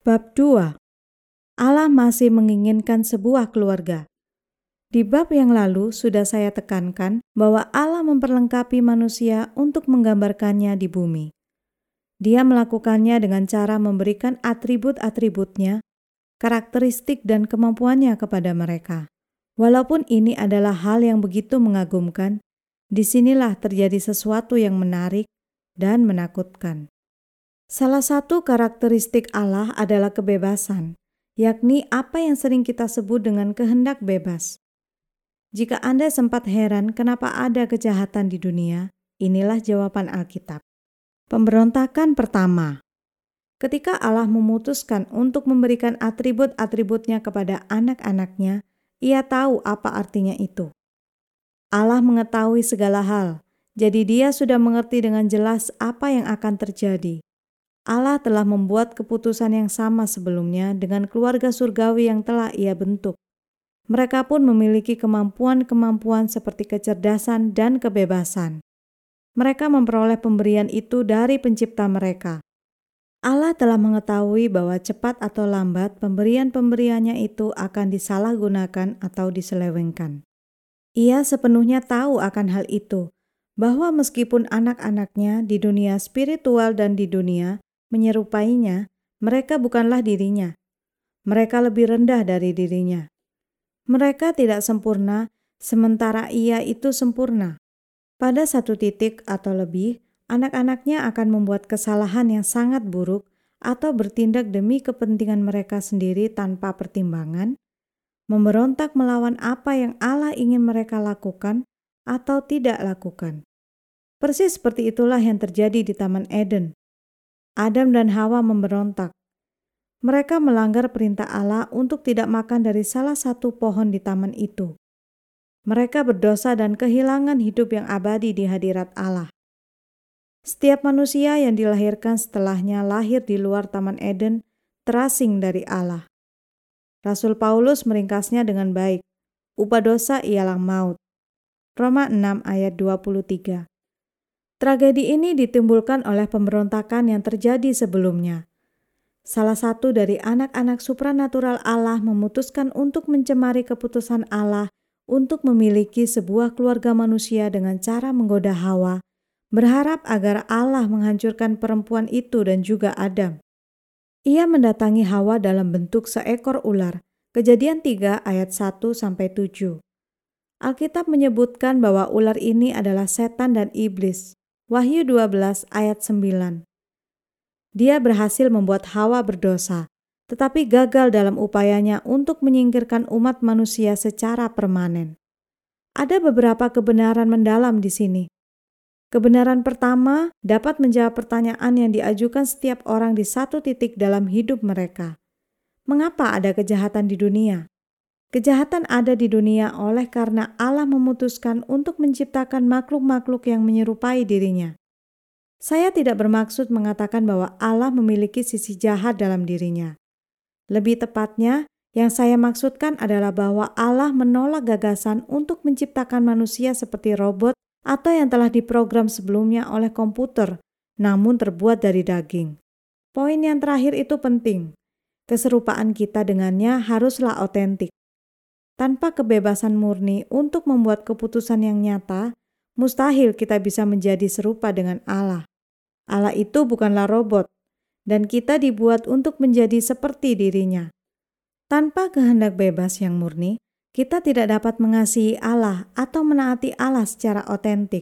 Bab 2. Allah masih menginginkan sebuah keluarga. Di bab yang lalu sudah saya tekankan bahwa Allah memperlengkapi manusia untuk menggambarkannya di bumi. Dia melakukannya dengan cara memberikan atribut-atributnya, karakteristik dan kemampuannya kepada mereka. Walaupun ini adalah hal yang begitu mengagumkan, disinilah terjadi sesuatu yang menarik dan menakutkan. Salah satu karakteristik Allah adalah kebebasan, yakni apa yang sering kita sebut dengan kehendak bebas. Jika Anda sempat heran kenapa ada kejahatan di dunia, inilah jawaban Alkitab. Pemberontakan pertama. Ketika Allah memutuskan untuk memberikan atribut-atributnya kepada anak-anaknya, Ia tahu apa artinya itu. Allah mengetahui segala hal, jadi Dia sudah mengerti dengan jelas apa yang akan terjadi. Allah telah membuat keputusan yang sama sebelumnya dengan keluarga surgawi yang telah Ia bentuk. Mereka pun memiliki kemampuan-kemampuan seperti kecerdasan dan kebebasan. Mereka memperoleh pemberian itu dari pencipta mereka. Allah telah mengetahui bahwa cepat atau lambat pemberian-pemberiannya itu akan disalahgunakan atau diselewengkan. Ia sepenuhnya tahu akan hal itu, bahwa meskipun anak-anaknya di dunia spiritual dan di dunia menyerupainya, mereka bukanlah dirinya. Mereka lebih rendah dari dirinya. Mereka tidak sempurna, sementara Ia itu sempurna. Pada satu titik atau lebih, anak-anaknya akan membuat kesalahan yang sangat buruk atau bertindak demi kepentingan mereka sendiri tanpa pertimbangan, memberontak melawan apa yang Allah ingin mereka lakukan atau tidak lakukan. Persis seperti itulah yang terjadi di Taman Eden. Adam dan Hawa memberontak. Mereka melanggar perintah Allah untuk tidak makan dari salah satu pohon di taman itu. Mereka berdosa dan kehilangan hidup yang abadi di hadirat Allah. Setiap manusia yang dilahirkan setelahnya lahir di luar Taman Eden terasing dari Allah. Rasul Paulus meringkasnya dengan baik. Upah dosa ialah maut. Roma 6 ayat 23. Tragedi ini ditimbulkan oleh pemberontakan yang terjadi sebelumnya. Salah satu dari anak-anak supranatural Allah memutuskan untuk mencemari keputusan Allah untuk memiliki sebuah keluarga manusia dengan cara menggoda Hawa, berharap agar Allah menghancurkan perempuan itu dan juga Adam. Ia mendatangi Hawa dalam bentuk seekor ular, Kejadian 3 ayat 1-7. Alkitab menyebutkan bahwa ular ini adalah setan dan iblis. Wahyu 12 ayat 9. Dia berhasil membuat Hawa berdosa, tetapi gagal dalam upayanya untuk menyingkirkan umat manusia secara permanen. Ada beberapa kebenaran mendalam di sini. Kebenaran pertama dapat menjawab pertanyaan yang diajukan setiap orang di satu titik dalam hidup mereka. Mengapa ada kejahatan di dunia? Kejahatan ada di dunia oleh karena Allah memutuskan untuk menciptakan makhluk-makhluk yang menyerupai dirinya. Saya tidak bermaksud mengatakan bahwa Allah memiliki sisi jahat dalam dirinya. Lebih tepatnya, yang saya maksudkan adalah bahwa Allah menolak gagasan untuk menciptakan manusia seperti robot atau yang telah diprogram sebelumnya oleh komputer, namun terbuat dari daging. Poin yang terakhir itu penting. Keserupaan kita dengannya haruslah otentik. Tanpa kebebasan murni untuk membuat keputusan yang nyata, mustahil kita bisa menjadi serupa dengan Allah. Allah itu bukanlah robot, dan kita dibuat untuk menjadi seperti dirinya. Tanpa kehendak bebas yang murni, kita tidak dapat mengasihi Allah atau menaati Allah secara otentik.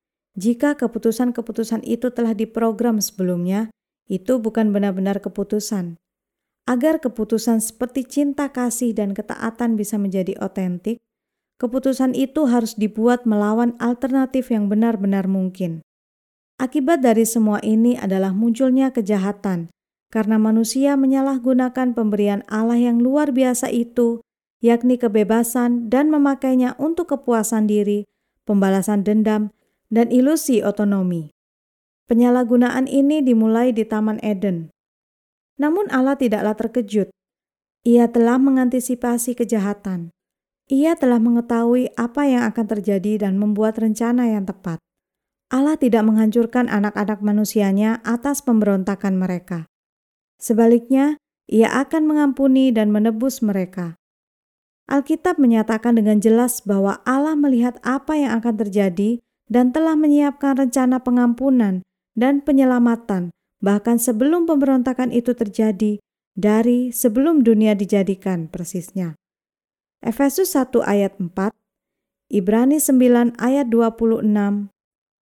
Jika keputusan-keputusan itu telah diprogram sebelumnya, itu bukan benar-benar keputusan. Agar keputusan seperti cinta kasih dan ketaatan bisa menjadi otentik, keputusan itu harus dibuat melawan alternatif yang benar-benar mungkin. Akibat dari semua ini adalah munculnya kejahatan, karena manusia menyalahgunakan pemberian Allah yang luar biasa itu, yakni kebebasan dan memakainya untuk kepuasan diri, pembalasan dendam, dan ilusi otonomi. Penyalahgunaan ini dimulai di Taman Eden. Namun Allah tidaklah terkejut. Ia telah mengantisipasi kejahatan. Ia telah mengetahui apa yang akan terjadi dan membuat rencana yang tepat. Allah tidak menghancurkan anak-anak manusianya atas pemberontakan mereka. Sebaliknya, Ia akan mengampuni dan menebus mereka. Alkitab menyatakan dengan jelas bahwa Allah melihat apa yang akan terjadi dan telah menyiapkan rencana pengampunan dan penyelamatan bahkan sebelum pemberontakan itu terjadi, dari sebelum dunia dijadikan persisnya. Efesus 1 ayat 4, Ibrani 9 ayat 26, 10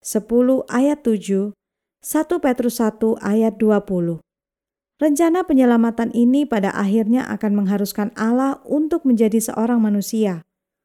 ayat 7, 1 Petrus 1 ayat 20. Rencana penyelamatan ini pada akhirnya akan mengharuskan Allah untuk menjadi seorang manusia.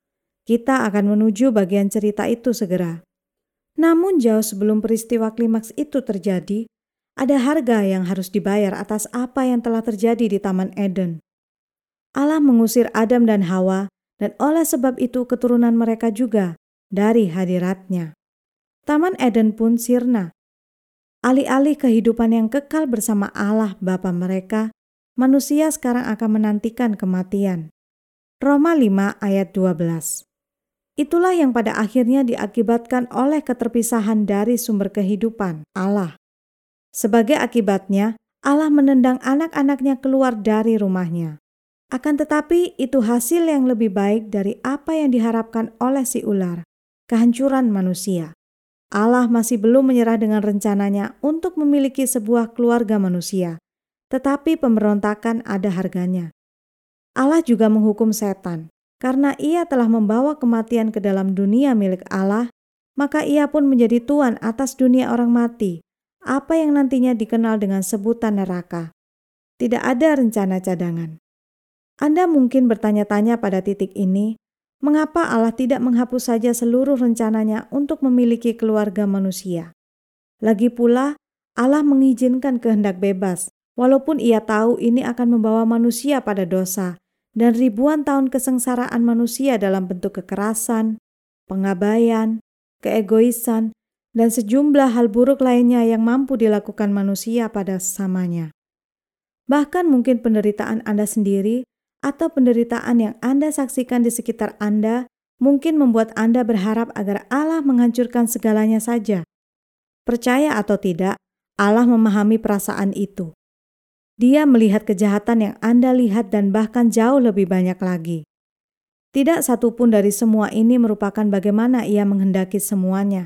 Kita akan menuju bagian cerita itu segera. Namun jauh sebelum peristiwa klimaks itu terjadi, ada harga yang harus dibayar atas apa yang telah terjadi di Taman Eden. Allah mengusir Adam dan Hawa, dan oleh sebab itu keturunan mereka juga dari hadirat-Nya. Taman Eden pun sirna. Alih-alih kehidupan yang kekal bersama Allah Bapa mereka, manusia sekarang akan menantikan kematian. Roma 5 ayat 12. Itulah yang pada akhirnya diakibatkan oleh keterpisahan dari sumber kehidupan, Allah. Sebagai akibatnya, Allah menendang anak-anaknya keluar dari rumahnya. Akan tetapi itu hasil yang lebih baik dari apa yang diharapkan oleh si ular, kehancuran manusia. Allah masih belum menyerah dengan rencananya untuk memiliki sebuah keluarga manusia, tetapi pemberontakan ada harganya. Allah juga menghukum setan, karena ia telah membawa kematian ke dalam dunia milik Allah, maka ia pun menjadi tuan atas dunia orang mati, apa yang nantinya dikenal dengan sebutan neraka. Tidak ada rencana cadangan. Anda mungkin bertanya-tanya pada titik ini, mengapa Allah tidak menghapus saja seluruh rencananya untuk memiliki keluarga manusia? Lagi pula, Allah mengizinkan kehendak bebas, walaupun ia tahu ini akan membawa manusia pada dosa, dan ribuan tahun kesengsaraan manusia dalam bentuk kekerasan, pengabaian, keegoisan, dan sejumlah hal buruk lainnya yang mampu dilakukan manusia pada sesamanya. Bahkan mungkin penderitaan Anda sendiri atau penderitaan yang Anda saksikan di sekitar Anda mungkin membuat Anda berharap agar Allah menghancurkan segalanya saja. Percaya atau tidak, Allah memahami perasaan itu. Dia melihat kejahatan yang Anda lihat dan bahkan jauh lebih banyak lagi. Tidak satupun dari semua ini merupakan bagaimana Ia menghendaki semuanya.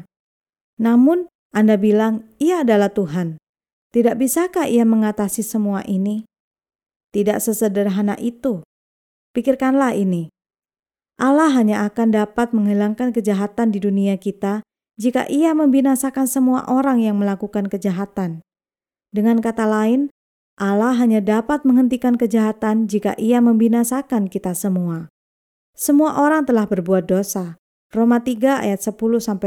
Namun, Anda bilang, Ia adalah Tuhan. Tidak bisakah Ia mengatasi semua ini? Tidak sesederhana itu. Pikirkanlah ini. Allah hanya akan dapat menghilangkan kejahatan di dunia kita jika Ia membinasakan semua orang yang melakukan kejahatan. Dengan kata lain, Allah hanya dapat menghentikan kejahatan jika Ia membinasakan kita semua. Semua orang telah berbuat dosa. Roma 3 ayat 10-12.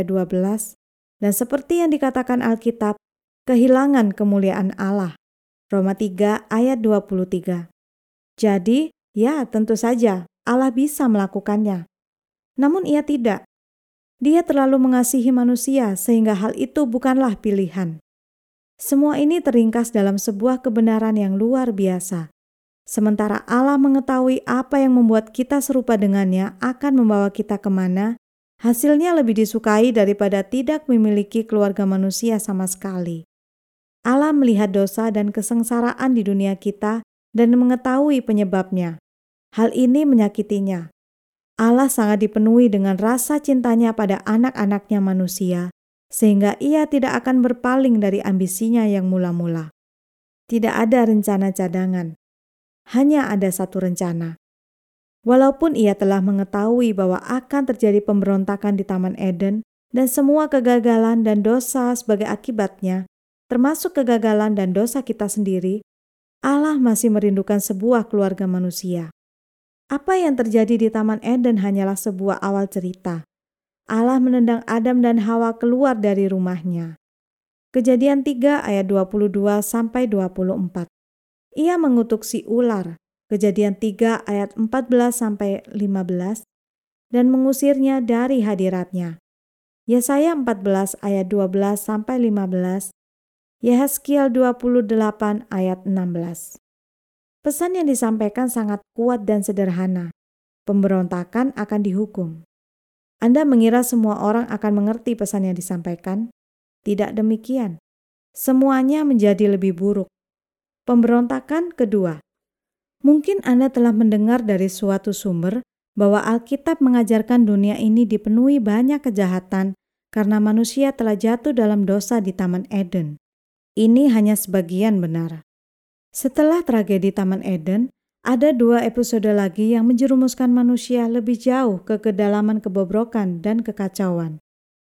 Dan seperti yang dikatakan Alkitab, kehilangan kemuliaan Allah. Roma 3 ayat 23. Jadi, ya tentu saja Allah bisa melakukannya. Namun Ia tidak. Dia terlalu mengasihi manusia sehingga hal itu bukanlah pilihan. Semua ini teringkas dalam sebuah kebenaran yang luar biasa. Sementara Allah mengetahui apa yang membuat kita serupa dengannya akan membawa kita kemana, hasilnya lebih disukai daripada tidak memiliki keluarga manusia sama sekali. Allah melihat dosa dan kesengsaraan di dunia kita dan mengetahui penyebabnya. Hal ini menyakitinya. Allah sangat dipenuhi dengan rasa cintanya pada anak-anaknya manusia, sehingga Ia tidak akan berpaling dari ambisinya yang mula-mula. Tidak ada rencana cadangan. Hanya ada satu rencana. Walaupun Ia telah mengetahui bahwa akan terjadi pemberontakan di Taman Eden dan semua kegagalan dan dosa sebagai akibatnya, termasuk kegagalan dan dosa kita sendiri, Allah masih merindukan sebuah keluarga manusia. Apa yang terjadi di Taman Eden hanyalah sebuah awal cerita. Allah menendang Adam dan Hawa keluar dari rumahnya. Kejadian 3 ayat 22-24. Ia mengutuk si ular. Kejadian 3 ayat 14-15 dan mengusirnya dari hadirat-Nya. Yesaya 14 ayat 12-15. Yehezkiel 28 ayat 16. Pesan yang disampaikan sangat kuat dan sederhana. Pemberontakan akan dihukum. Anda mengira semua orang akan mengerti pesan yang disampaikan? Tidak demikian. Semuanya menjadi lebih buruk. Pemberontakan kedua. Mungkin Anda telah mendengar dari suatu sumber bahwa Alkitab mengajarkan dunia ini dipenuhi banyak kejahatan karena manusia telah jatuh dalam dosa di Taman Eden. Ini hanya sebagian benar. Setelah tragedi Taman Eden, ada 2 episode lagi yang menjerumuskan manusia lebih jauh ke kedalaman kebobrokan dan kekacauan.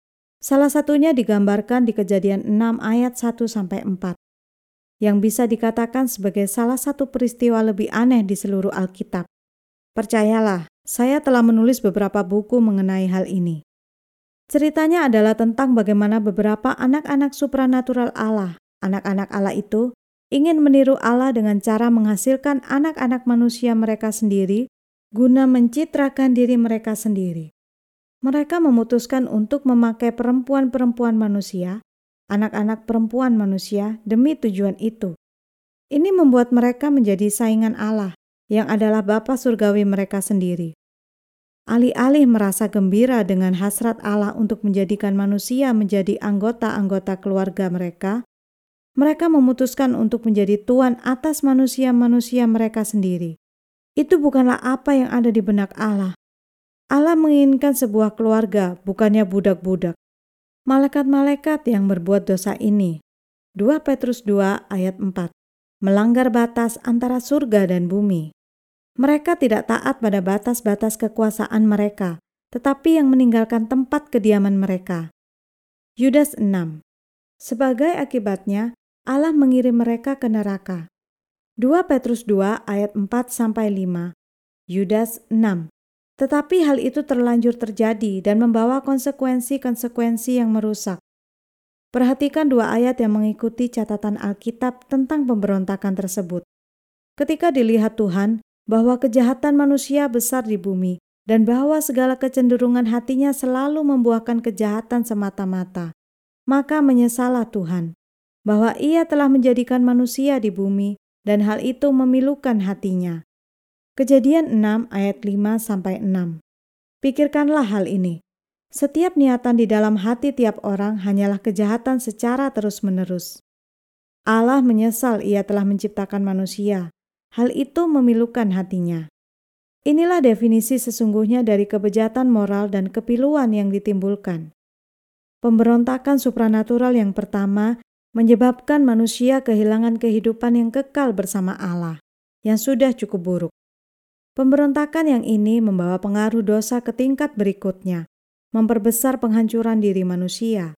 Salah satunya digambarkan di Kejadian 6 ayat 1-4, yang bisa dikatakan sebagai salah satu peristiwa lebih aneh di seluruh Alkitab. Percayalah, saya telah menulis beberapa buku mengenai hal ini. Ceritanya adalah tentang bagaimana beberapa anak-anak supranatural Allah, anak-anak Allah itu, ingin meniru Allah dengan cara menghasilkan anak-anak manusia mereka sendiri guna mencitrakan diri mereka sendiri. Mereka memutuskan untuk memakai perempuan-perempuan manusia, anak-anak perempuan manusia demi tujuan itu. Ini membuat mereka menjadi saingan Allah, yang adalah Bapa surgawi mereka sendiri. Alih-alih merasa gembira dengan hasrat Allah untuk menjadikan manusia menjadi anggota-anggota keluarga mereka, mereka memutuskan untuk menjadi tuan atas manusia-manusia mereka sendiri. Itu bukanlah apa yang ada di benak Allah. Allah menginginkan sebuah keluarga, bukannya budak-budak. Malaikat-malaikat yang berbuat dosa ini, 2 Petrus 2 ayat 4, melanggar batas antara surga dan bumi. Mereka tidak taat pada batas-batas kekuasaan mereka, tetapi yang meninggalkan tempat kediaman mereka. Yudas 6. Sebagai akibatnya, Allah mengirim mereka ke neraka. 2 Petrus 2 ayat 4-5, Yudas 6. Tetapi hal itu terlanjur terjadi dan membawa konsekuensi-konsekuensi yang merusak. Perhatikan 2 ayat yang mengikuti catatan Alkitab tentang pemberontakan tersebut. Ketika dilihat Tuhan bahwa kejahatan manusia besar di bumi dan bahwa segala kecenderungan hatinya selalu membuahkan kejahatan semata-mata, maka menyesallah Tuhan bahwa Ia telah menjadikan manusia di bumi dan hal itu memilukan hatinya. Kejadian 6 ayat 5-6. Pikirkanlah hal ini. Setiap niatan di dalam hati tiap orang hanyalah kejahatan secara terus-menerus. Allah menyesal Ia telah menciptakan manusia. Hal itu memilukan hatinya. Inilah definisi sesungguhnya dari kebejatan moral dan kepiluan yang ditimbulkan. Pemberontakan supranatural yang pertama menyebabkan manusia kehilangan kehidupan yang kekal bersama Allah, yang sudah cukup buruk. Pemberontakan yang ini membawa pengaruh dosa ke tingkat berikutnya, memperbesar penghancuran diri manusia.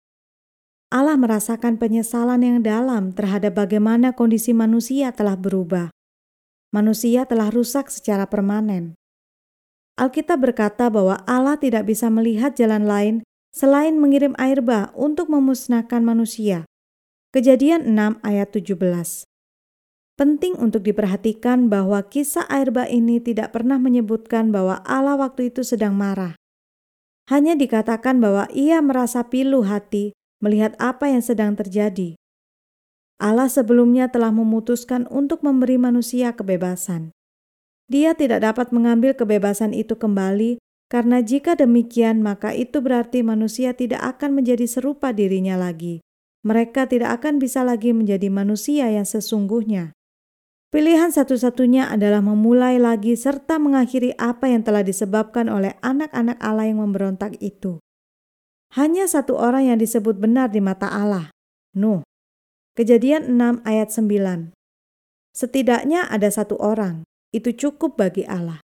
Allah merasakan penyesalan yang dalam terhadap bagaimana kondisi manusia telah berubah. Manusia telah rusak secara permanen. Alkitab berkata bahwa Allah tidak bisa melihat jalan lain selain mengirim air bah untuk memusnahkan manusia. Kejadian 6 ayat 17. Penting untuk diperhatikan bahwa kisah air bah ini tidak pernah menyebutkan bahwa Allah waktu itu sedang marah. Hanya dikatakan bahwa Ia merasa pilu hati melihat apa yang sedang terjadi. Allah sebelumnya telah memutuskan untuk memberi manusia kebebasan. Dia tidak dapat mengambil kebebasan itu kembali karena jika demikian maka itu berarti manusia tidak akan menjadi serupa dirinya lagi. Mereka tidak akan bisa lagi menjadi manusia yang sesungguhnya. Pilihan satu-satunya adalah memulai lagi serta mengakhiri apa yang telah disebabkan oleh anak-anak Allah yang memberontak itu. Hanya satu orang yang disebut benar di mata Allah, Nuh. Kejadian 6 ayat 9. Setidaknya ada satu orang, itu cukup bagi Allah.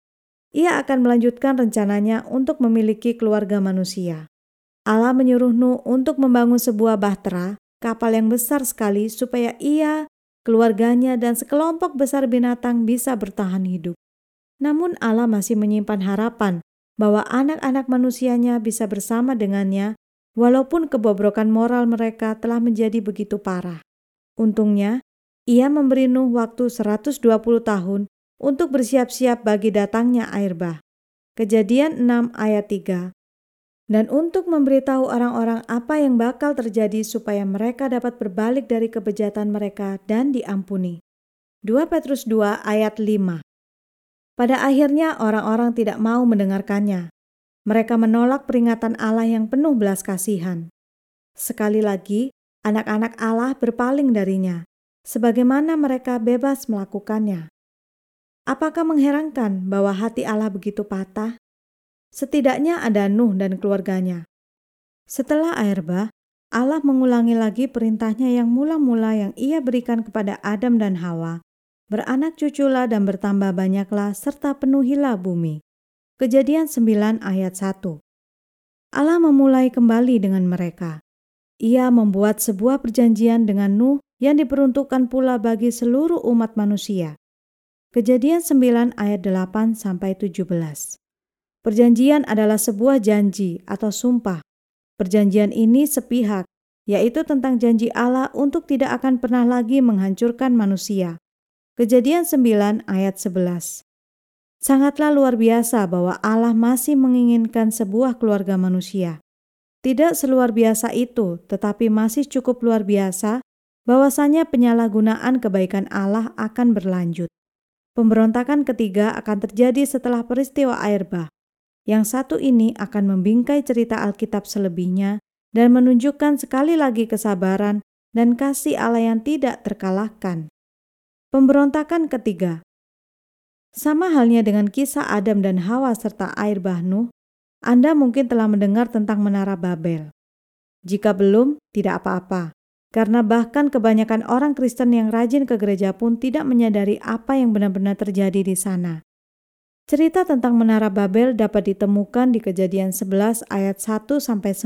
Ia akan melanjutkan rencananya untuk memiliki keluarga manusia. Allah menyuruh Nuh untuk membangun sebuah bahtera, kapal yang besar sekali supaya ia, keluarganya, dan sekelompok besar binatang bisa bertahan hidup. Namun Allah masih menyimpan harapan bahwa anak-anak manusianya bisa bersama dengannya walaupun kebobrokan moral mereka telah menjadi begitu parah. Untungnya, Ia memberi Nuh waktu 120 tahun untuk bersiap-siap bagi datangnya air bah. Kejadian 6 ayat 3. Dan untuk memberitahu orang-orang apa yang bakal terjadi supaya mereka dapat berbalik dari kebejatan mereka dan diampuni. 2 Petrus 2 ayat 5. Pada akhirnya orang-orang tidak mau mendengarkannya. Mereka menolak peringatan Allah yang penuh belas kasihan. Sekali lagi, anak-anak Allah berpaling darinya, sebagaimana mereka bebas melakukannya. Apakah mengherankan bahwa hati Allah begitu patah? Setidaknya ada Nuh dan keluarganya. Setelah air bah, Allah mengulangi lagi perintahnya yang mula-mula yang Ia berikan kepada Adam dan Hawa. Beranak cuculah dan bertambah banyaklah serta penuhilah bumi. Kejadian 9 ayat 1. Allah memulai kembali dengan mereka. Ia membuat sebuah perjanjian dengan Nuh yang diperuntukkan pula bagi seluruh umat manusia. Kejadian 9 ayat 8 sampai 17. Perjanjian adalah sebuah janji atau sumpah. Perjanjian ini sepihak, yaitu tentang janji Allah untuk tidak akan pernah lagi menghancurkan manusia. Kejadian 9 ayat 11. Sangatlah luar biasa bahwa Allah masih menginginkan sebuah keluarga manusia. Tidak seluar biasa itu, tetapi masih cukup luar biasa bahwasanya penyalahgunaan kebaikan Allah akan berlanjut. Pemberontakan ketiga akan terjadi setelah peristiwa air bah. Yang satu ini akan membingkai cerita Alkitab selebihnya dan menunjukkan sekali lagi kesabaran dan kasih Allah yang tidak terkalahkan. Pemberontakan ketiga. Sama halnya dengan kisah Adam dan Hawa serta air bah Nuh, Anda mungkin telah mendengar tentang Menara Babel. Jika belum, tidak apa-apa, karena bahkan kebanyakan orang Kristen yang rajin ke gereja pun tidak menyadari apa yang benar-benar terjadi di sana. Cerita tentang Menara Babel dapat ditemukan di Kejadian 11 ayat 1-9.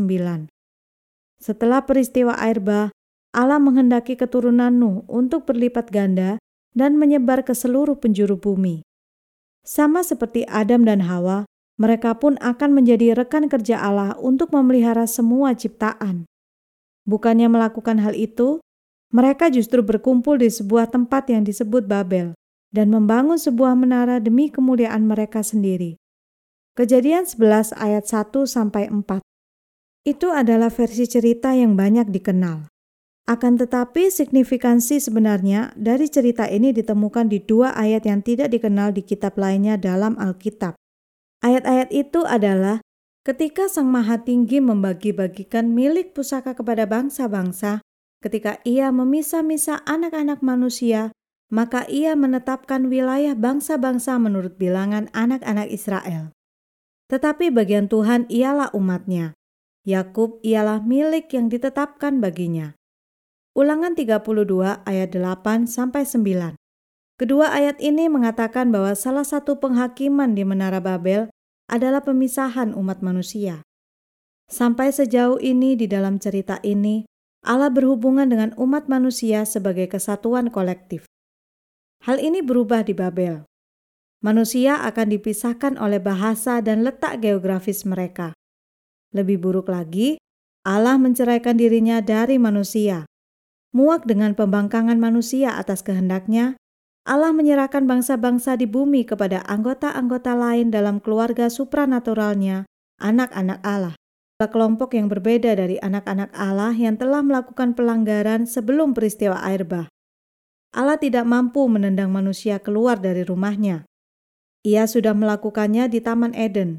Setelah peristiwa air bah, Allah menghendaki keturunan Nuh untuk berlipat ganda dan menyebar ke seluruh penjuru bumi. Sama seperti Adam dan Hawa, mereka pun akan menjadi rekan kerja Allah untuk memelihara semua ciptaan. Bukannya melakukan hal itu, mereka justru berkumpul di sebuah tempat yang disebut Babel dan membangun sebuah menara demi kemuliaan mereka sendiri. Kejadian 11 ayat 1-4. Itu adalah versi cerita yang banyak dikenal. Akan tetapi signifikansi sebenarnya dari cerita ini ditemukan di dua ayat yang tidak dikenal di kitab lainnya dalam Alkitab. Ayat-ayat itu adalah ketika Sang Maha Tinggi membagi-bagikan milik pusaka kepada bangsa-bangsa, ketika Ia memisah-misah anak-anak manusia, maka Ia menetapkan wilayah bangsa-bangsa menurut bilangan anak-anak Israel. Tetapi bagian Tuhan ialah umat-Nya. Yakub ialah milik yang ditetapkan baginya. Ulangan 32 ayat 8-9. Kedua ayat ini mengatakan bahwa salah satu penghakiman di Menara Babel adalah pemisahan umat manusia. Sampai sejauh ini di dalam cerita ini, Allah berhubungan dengan umat manusia sebagai kesatuan kolektif. Hal ini berubah di Babel. Manusia akan dipisahkan oleh bahasa dan letak geografis mereka. Lebih buruk lagi, Allah menceraikan dirinya dari manusia. Muak dengan pembangkangan manusia atas kehendaknya, Allah menyerahkan bangsa-bangsa di bumi kepada anggota-anggota lain dalam keluarga supranaturalnya, anak-anak Allah. Kelompok yang berbeda dari anak-anak Allah yang telah melakukan pelanggaran sebelum peristiwa air bah. Allah tidak mampu menendang manusia keluar dari rumahnya. Ia sudah melakukannya di Taman Eden.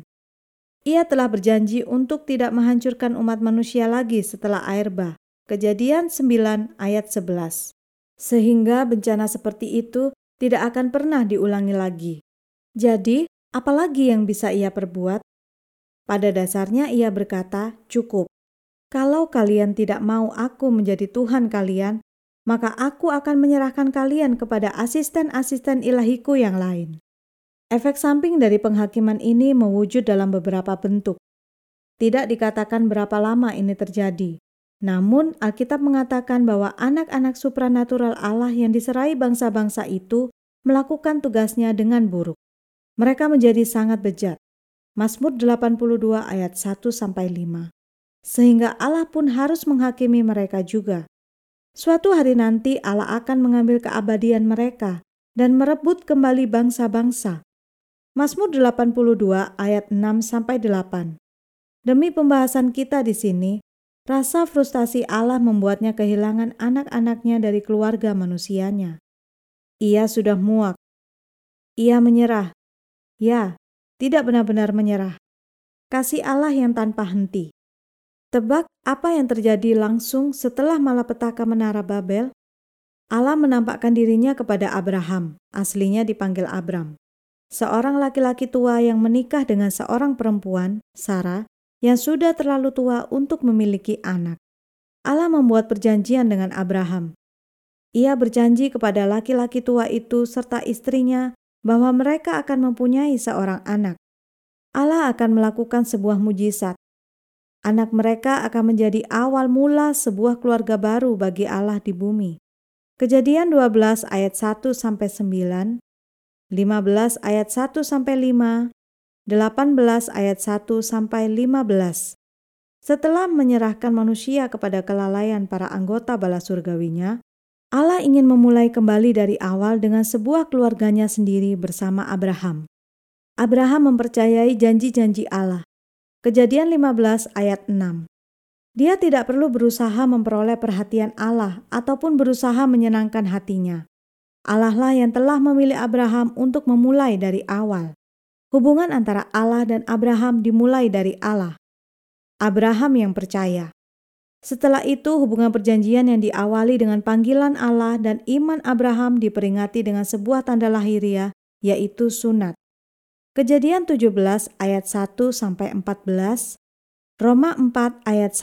Ia telah berjanji untuk tidak menghancurkan umat manusia lagi setelah air bah. Kejadian 9 ayat 11. Sehingga bencana seperti itu tidak akan pernah diulangi lagi. Jadi, apalagi yang bisa ia perbuat? Pada dasarnya ia berkata, cukup. Kalau kalian tidak mau aku menjadi Tuhan kalian, maka aku akan menyerahkan kalian kepada asisten-asisten ilahiku yang lain. Efek samping dari penghakiman ini mewujud dalam beberapa bentuk. Tidak dikatakan berapa lama ini terjadi. Namun, Alkitab mengatakan bahwa anak-anak supranatural Allah yang diserai bangsa-bangsa itu melakukan tugasnya dengan buruk. Mereka menjadi sangat bejat. Mazmur 82 ayat 1-5. Sehingga Allah pun harus menghakimi mereka juga. Suatu hari nanti Allah akan mengambil keabadian mereka dan merebut kembali bangsa-bangsa. Mazmur 82 ayat 6-8. Demi pembahasan kita di sini, rasa frustasi Allah membuatnya kehilangan anak-anaknya dari keluarga manusianya. Ia sudah muak. Ia menyerah. Ya, tidak benar-benar menyerah. Kasih Allah yang tanpa henti. Tebak apa yang terjadi langsung setelah malapetaka Menara Babel? Allah menampakkan dirinya kepada Abraham, aslinya dipanggil Abram, seorang laki-laki tua yang menikah dengan seorang perempuan, Sarah, yang sudah terlalu tua untuk memiliki anak. Allah membuat perjanjian dengan Abraham. Ia berjanji kepada laki-laki tua itu serta istrinya bahwa mereka akan mempunyai seorang anak. Allah akan melakukan sebuah mujizat. Anak mereka akan menjadi awal mula sebuah keluarga baru bagi Allah di bumi. Kejadian 12 ayat 1-9, 15 ayat 1-5, 18 ayat 1-15. Setelah menyerahkan manusia kepada kelalaian para anggota bala surgawinya, Allah ingin memulai kembali dari awal dengan sebuah keluarganya sendiri bersama Abraham. Abraham mempercayai janji-janji Allah. Kejadian 15 ayat 6. Dia tidak perlu berusaha memperoleh perhatian Allah ataupun berusaha menyenangkan hatinya. Allah lah yang telah memilih Abraham untuk memulai dari awal. Hubungan antara Allah dan Abraham dimulai dari Allah. Abraham yang percaya. Setelah itu hubungan perjanjian yang diawali dengan panggilan Allah dan iman Abraham diperingati dengan sebuah tanda lahiriah, yaitu sunat. Kejadian 17 ayat 1-14, Roma 4 ayat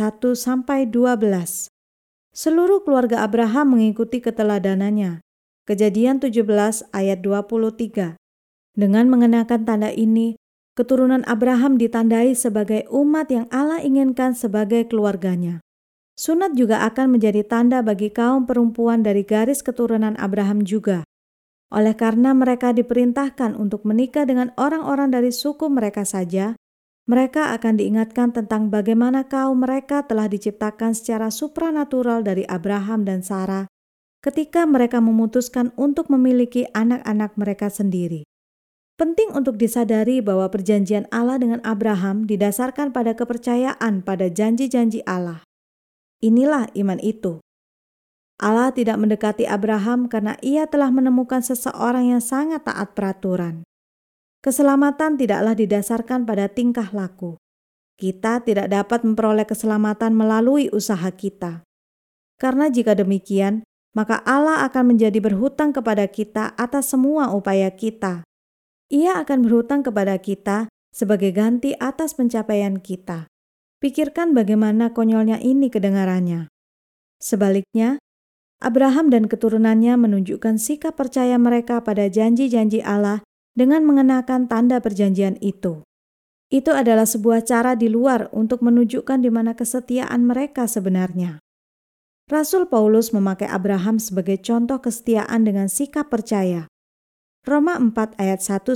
1-12. Seluruh keluarga Abraham mengikuti keteladanannya. Kejadian 17 ayat 23. Dengan mengenakan tanda ini, keturunan Abraham ditandai sebagai umat yang Allah inginkan sebagai keluarganya. Sunat juga akan menjadi tanda bagi kaum perempuan dari garis keturunan Abraham juga. Oleh karena mereka diperintahkan untuk menikah dengan orang-orang dari suku mereka saja, mereka akan diingatkan tentang bagaimana kaum mereka telah diciptakan secara supranatural dari Abraham dan Sarah ketika mereka memutuskan untuk memiliki anak-anak mereka sendiri. Penting untuk disadari bahwa perjanjian Allah dengan Abraham didasarkan pada kepercayaan pada janji-janji Allah. Inilah iman itu. Allah tidak mendekati Abraham karena ia telah menemukan seseorang yang sangat taat peraturan. Keselamatan tidaklah didasarkan pada tingkah laku. Kita tidak dapat memperoleh keselamatan melalui usaha kita. Karena jika demikian, maka Allah akan menjadi berhutang kepada kita atas semua upaya kita. Ia akan berhutang kepada kita sebagai ganti atas pencapaian kita. Pikirkan bagaimana konyolnya ini kedengarannya. Sebaliknya, Abraham dan keturunannya menunjukkan sikap percaya mereka pada janji-janji Allah dengan mengenakan tanda perjanjian itu. Itu adalah sebuah cara di luar untuk menunjukkan di mana kesetiaan mereka sebenarnya. Rasul Paulus memakai Abraham sebagai contoh kesetiaan dengan sikap percaya. Roma 4 ayat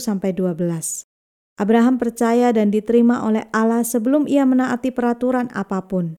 1-12. Abraham percaya dan diterima oleh Allah sebelum ia menaati peraturan apapun.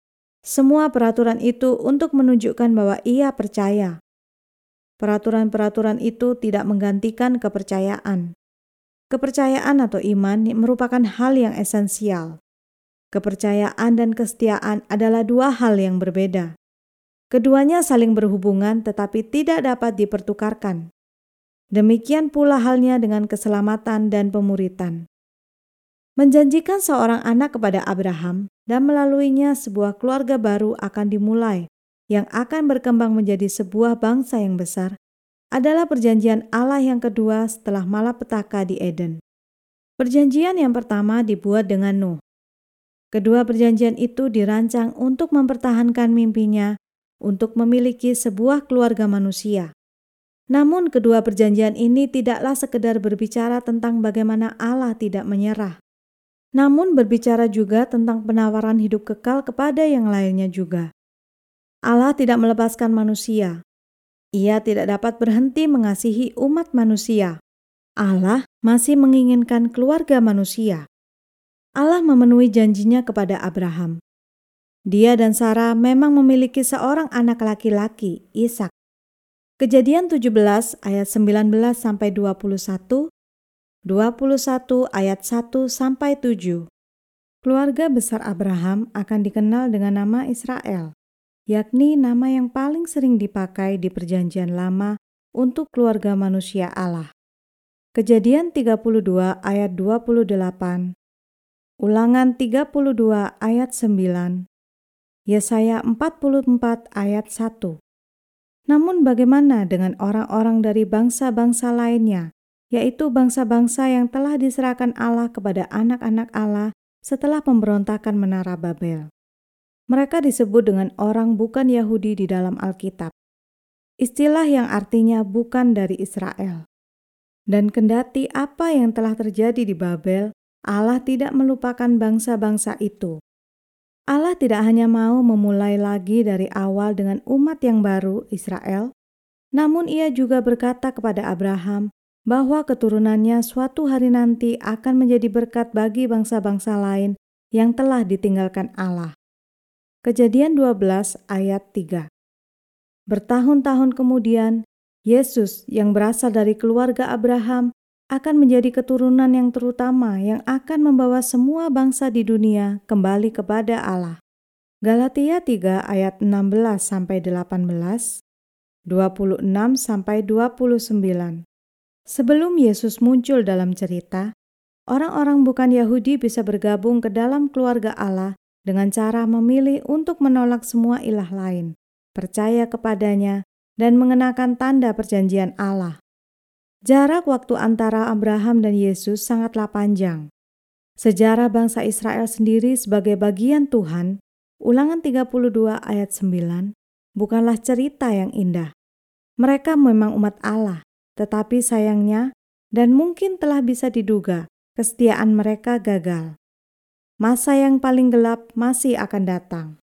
Semua peraturan itu untuk menunjukkan bahwa ia percaya. Peraturan-peraturan itu tidak menggantikan kepercayaan. Kepercayaan atau iman merupakan hal yang esensial. Kepercayaan dan kesetiaan adalah dua hal yang berbeda. Keduanya saling berhubungan tetapi tidak dapat dipertukarkan. Demikian pula halnya dengan keselamatan dan pemuritan. Menjanjikan seorang anak kepada Abraham dan melaluinya sebuah keluarga baru akan dimulai yang akan berkembang menjadi sebuah bangsa yang besar adalah perjanjian Allah yang kedua setelah malapetaka di Eden. Perjanjian yang pertama dibuat dengan Nuh. Kedua perjanjian itu dirancang untuk mempertahankan mimpinya untuk memiliki sebuah keluarga manusia. Namun kedua perjanjian ini tidaklah sekedar berbicara tentang bagaimana Allah tidak menyerah, namun berbicara juga tentang penawaran hidup kekal kepada yang lainnya juga. Allah tidak melepaskan manusia. Ia tidak dapat berhenti mengasihi umat manusia. Allah masih menginginkan keluarga manusia. Allah memenuhi janjinya kepada Abraham. Dia dan Sarah memang memiliki seorang anak laki-laki, Ishak. Kejadian 17 ayat 19-21, 21 ayat 1-7. Keluarga besar Abraham akan dikenal dengan nama Israel, yakni nama yang paling sering dipakai di Perjanjian Lama untuk keluarga manusia Allah. Kejadian 32 ayat 28, Ulangan 32 ayat 9, Yesaya 44 ayat 1. Namun bagaimana dengan orang-orang dari bangsa-bangsa lainnya, yaitu bangsa-bangsa yang telah diserahkan Allah kepada anak-anak Allah setelah pemberontakan Menara Babel? Mereka disebut dengan orang bukan Yahudi di dalam Alkitab, istilah yang artinya bukan dari Israel. Dan kendati apa yang telah terjadi di Babel, Allah tidak melupakan bangsa-bangsa itu. Allah tidak hanya mau memulai lagi dari awal dengan umat yang baru, Israel, namun Ia juga berkata kepada Abraham bahwa keturunannya suatu hari nanti akan menjadi berkat bagi bangsa-bangsa lain yang telah ditinggalkan Allah. Kejadian 12 ayat 3. Bertahun-tahun kemudian, Yesus yang berasal dari keluarga Abraham akan menjadi keturunan yang terutama yang akan membawa semua bangsa di dunia kembali kepada Allah. Galatia 3 ayat 16-18, 26-29. Sebelum Yesus muncul dalam cerita, orang-orang bukan Yahudi bisa bergabung ke dalam keluarga Allah dengan cara memilih untuk menolak semua ilah lain, percaya kepadanya, dan mengenakan tanda perjanjian Allah. Jarak waktu antara Abraham dan Yesus sangatlah panjang. Sejarah bangsa Israel sendiri sebagai bagian Tuhan, Ulangan 32 ayat 9, bukanlah cerita yang indah. Mereka memang umat Allah, tetapi sayangnya, dan mungkin telah bisa diduga, kesetiaan mereka gagal. Masa yang paling gelap masih akan datang.